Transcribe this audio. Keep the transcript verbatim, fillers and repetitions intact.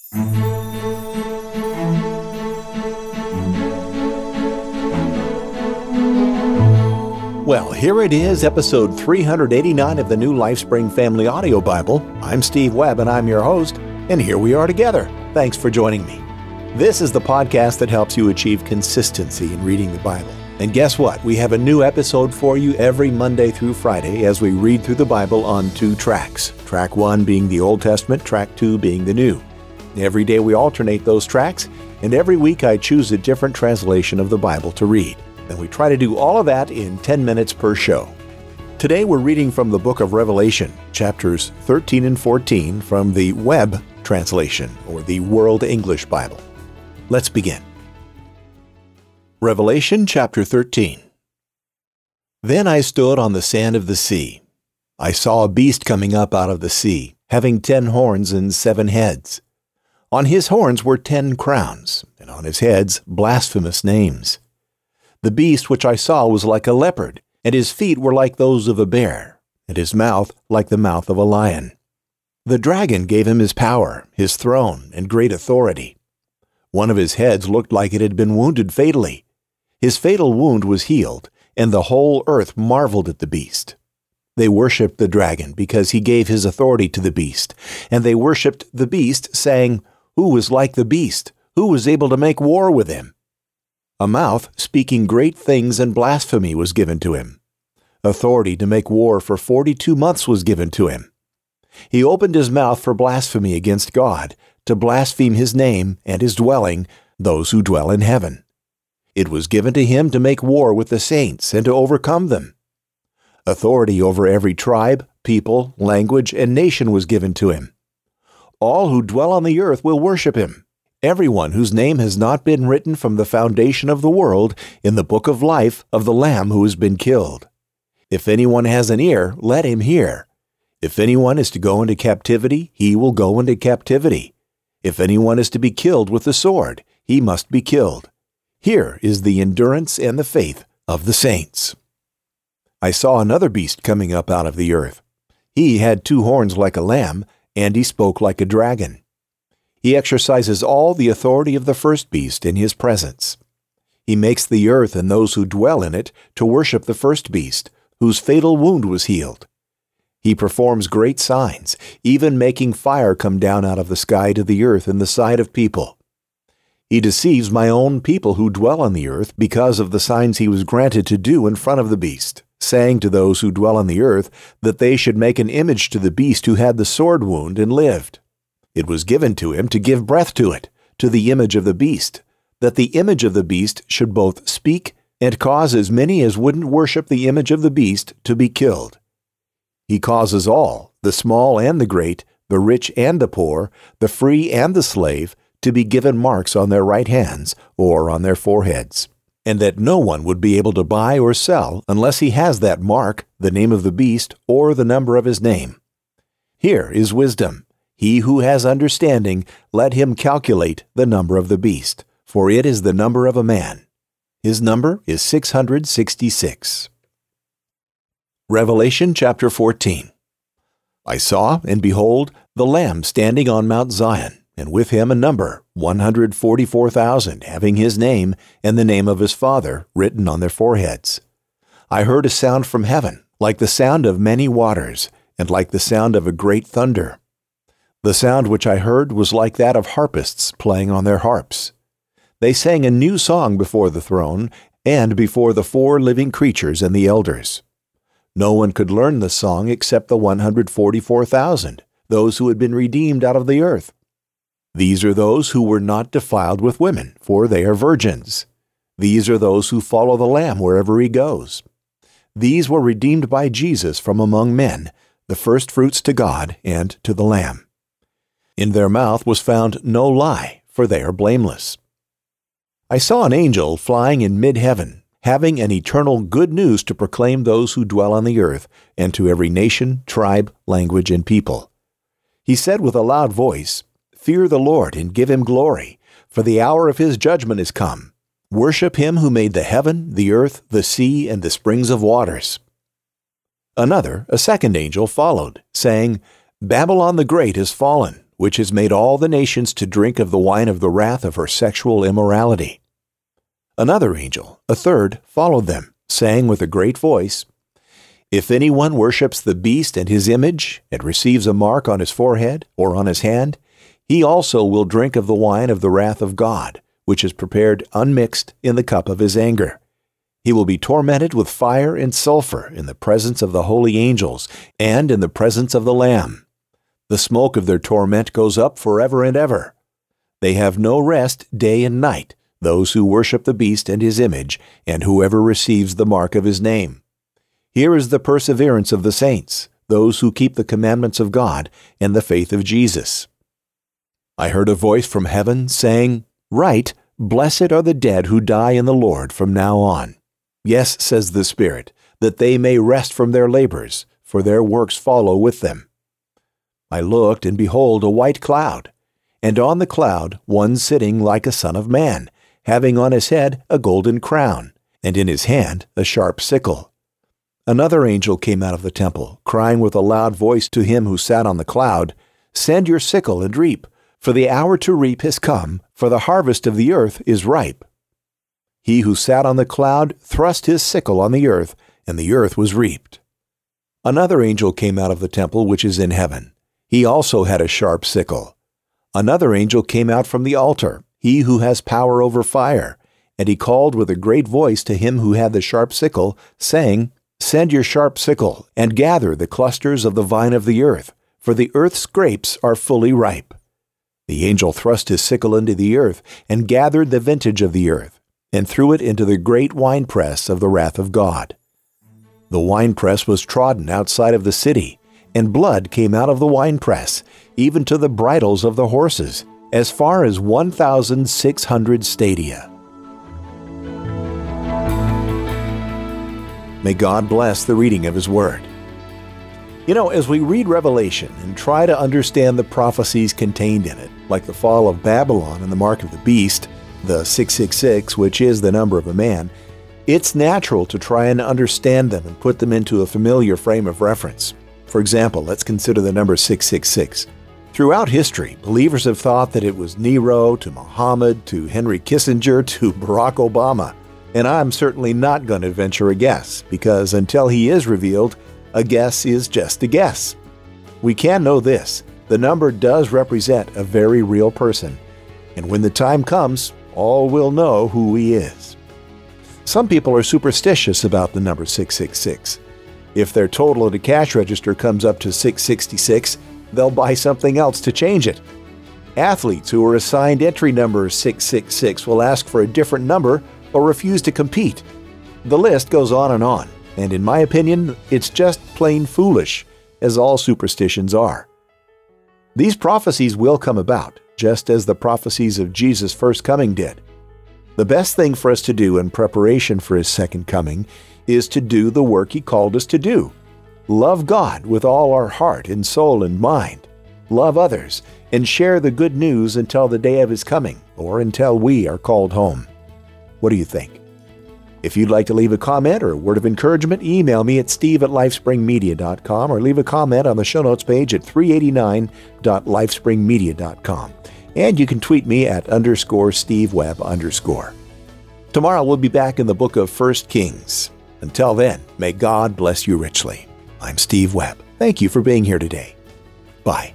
Well, here it is, episode three eighty-nine of the New LifeSpring Family Audio Bible. I'm Steve Webb, and I'm your host, and here we are together. Thanks for joining me. This is the podcast that helps you achieve consistency in reading the Bible. And guess what? We have a new episode for you every Monday through Friday as we read through the Bible on two tracks. Track one being the Old Testament, track two being the New. Every day we alternate those tracks, and every week I choose a different translation of the Bible to read. And we try to do all of that in ten minutes per show. Today we're reading from the book of Revelation, chapters thirteen and fourteen from the Webb translation, or the World English Bible. Let's begin. Revelation chapter thirteen. Then I stood on the sand of the sea. I saw a beast coming up out of the sea, having ten horns and seven heads. On his horns were ten crowns, and on his heads blasphemous names. The beast which I saw was like a leopard, and his feet were like those of a bear, and his mouth like the mouth of a lion. The dragon gave him his power, his throne, and great authority. One of his heads looked like it had been wounded fatally. His fatal wound was healed, and the whole earth marveled at the beast. They worshipped the dragon because he gave his authority to the beast, and they worshipped the beast, saying, "Who is like the beast? Who was able to make war with him?" A mouth speaking great things and blasphemy was given to him. Authority to make war for forty-two months was given to him. He opened his mouth for blasphemy against God, to blaspheme his name and his dwelling, those who dwell in heaven. It was given to him to make war with the saints and to overcome them. Authority over every tribe, people, language, and nation was given to him. All who dwell on the earth will worship him. Everyone whose name has not been written from the foundation of the world in the book of life of the Lamb who has been killed. If anyone has an ear, let him hear. If anyone is to go into captivity, he will go into captivity. If anyone is to be killed with the sword, he must be killed. Here is the endurance and the faith of the saints. I saw another beast coming up out of the earth. He had two horns like a lamb, and he spoke like a dragon. He exercises all the authority of the first beast in his presence. He makes the earth and those who dwell in it to worship the first beast, whose fatal wound was healed. He performs great signs, even making fire come down out of the sky to the earth in the sight of people. He deceives my own people who dwell on the earth because of the signs he was granted to do in front of the beast, saying to those who dwell on the earth that they should make an image to the beast who had the sword wound and lived. It was given to him to give breath to it, to the image of the beast, that the image of the beast should both speak and cause as many as wouldn't worship the image of the beast to be killed. He causes all, the small and the great, the rich and the poor, the free and the slave, to be given marks on their right hands or on their foreheads, and that no one would be able to buy or sell unless he has that mark, the name of the beast, or the number of his name. Here is wisdom. He who has understanding, let him calculate the number of the beast, for it is the number of a man. His number is six hundred sixty-six. Revelation chapter fourteen. I saw, and behold, the Lamb standing on Mount Zion, and with him a number, one hundred forty-four thousand, having his name and the name of his Father written on their foreheads. I heard a sound from heaven, like the sound of many waters, and like the sound of a great thunder. The sound which I heard was like that of harpists playing on their harps. They sang a new song before the throne and before the four living creatures and the elders. No one could learn the song except the one hundred forty-four thousand, those who had been redeemed out of the earth. These are those who were not defiled with women, for they are virgins. These are those who follow the Lamb wherever he goes. These were redeemed by Jesus from among men, the firstfruits to God and to the Lamb. In their mouth was found no lie, for they are blameless. I saw an angel flying in mid-heaven, having an eternal good news to proclaim those who dwell on the earth, and to every nation, tribe, language, and people. He said with a loud voice, "Fear the Lord and give him glory, for the hour of his judgment is come. Worship him who made the heaven, the earth, the sea, and the springs of waters." Another, a second angel, followed, saying, "Babylon the Great is fallen, which has made all the nations to drink of the wine of the wrath of her sexual immorality. Another angel, a third, followed them, saying with a great voice, If anyone worships the beast and his image, and receives a mark on his forehead or on his hand, he also will drink of the wine of the wrath of God, which is prepared unmixed in the cup of his anger. He will be tormented with fire and sulfur in the presence of the holy angels and in the presence of the Lamb. The smoke of their torment goes up forever and ever. They have no rest day and night, those who worship the beast and his image, and whoever receives the mark of his name. Here is the perseverance of the saints, those who keep the commandments of God and the faith of Jesus. I heard a voice from heaven saying, Write, Blessed are the dead who die in the Lord from now on. Yes, says the Spirit, that they may rest from their labors, for their works follow with them. I looked, and behold, a white cloud, and on the cloud one sitting like a son of man, having on his head a golden crown, and in his hand a sharp sickle. Another angel came out of the temple, crying with a loud voice to him who sat on the cloud, Send your sickle and reap, for the hour to reap has come, for the harvest of the earth is ripe. He who sat on the cloud thrust his sickle on the earth, and the earth was reaped. Another angel came out of the temple which is in heaven. He also had a sharp sickle. Another angel came out from the altar, he who has power over fire, and he called with a great voice to him who had the sharp sickle, saying, Send your sharp sickle, and gather the clusters of the vine of the earth, for the earth's grapes are fully ripe. The angel thrust his sickle into the earth, and gathered the vintage of the earth, and threw it into the great winepress of the wrath of God. The winepress was trodden outside of the city, and blood came out of the winepress, even to the bridles of the horses, as far as one thousand six hundred stadia. May God bless the reading of His Word. You know, as we read Revelation and try to understand the prophecies contained in it, like the fall of Babylon and the mark of the beast, the six six six, which is the number of a man, it's natural to try and understand them and put them into a familiar frame of reference. For example, let's consider the number six six six. Throughout history, believers have thought that it was Nero to Muhammad to Henry Kissinger to Barack Obama. And I'm certainly not going to venture a guess, because until he is revealed, a guess is just a guess. We can know this: the number does represent a very real person, and when the time comes, all will know who he is. Some people are superstitious about the number six six six. If their total at a cash register comes up to six sixty-six, they'll buy something else to change it. Athletes who are assigned entry number six six six will ask for a different number or refuse to compete. The list goes on and on, and in my opinion, it's just plain foolish, as all superstitions are. These prophecies will come about, just as the prophecies of Jesus' first coming did. The best thing for us to do in preparation for His second coming is to do the work He called us to do. Love God with all our heart and soul and mind. Love others, and share the good news until the day of His coming, or until we are called home. What do you think? If you'd like to leave a comment or a word of encouragement, email me at steve at lifespringmedia dot com or leave a comment on the show notes page at three eighty-nine dot lifespringmedia dot com. And you can tweet me at underscore Steve Webb underscore. Tomorrow we'll be back in the book of First Kings. Until then, may God bless you richly. I'm Steve Webb. Thank you for being here today. Bye.